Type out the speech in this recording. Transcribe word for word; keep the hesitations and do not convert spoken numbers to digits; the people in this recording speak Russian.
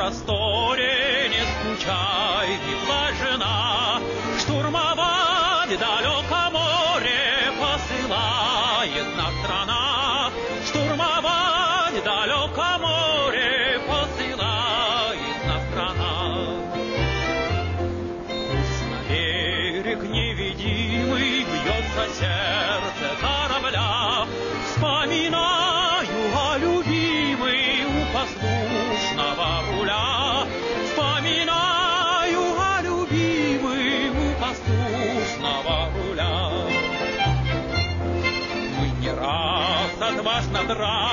просторе не скучай, не плачь, жена, штурмовать далеко море посылает нас страна, штурмовать далеко море посылает нас страна. Пусть на берег невидимый бьется сердце корабля, вспоминаю о любимой у послушного руля, вспоминаю о любимой у послушного руля. Мы не раз отважно дрались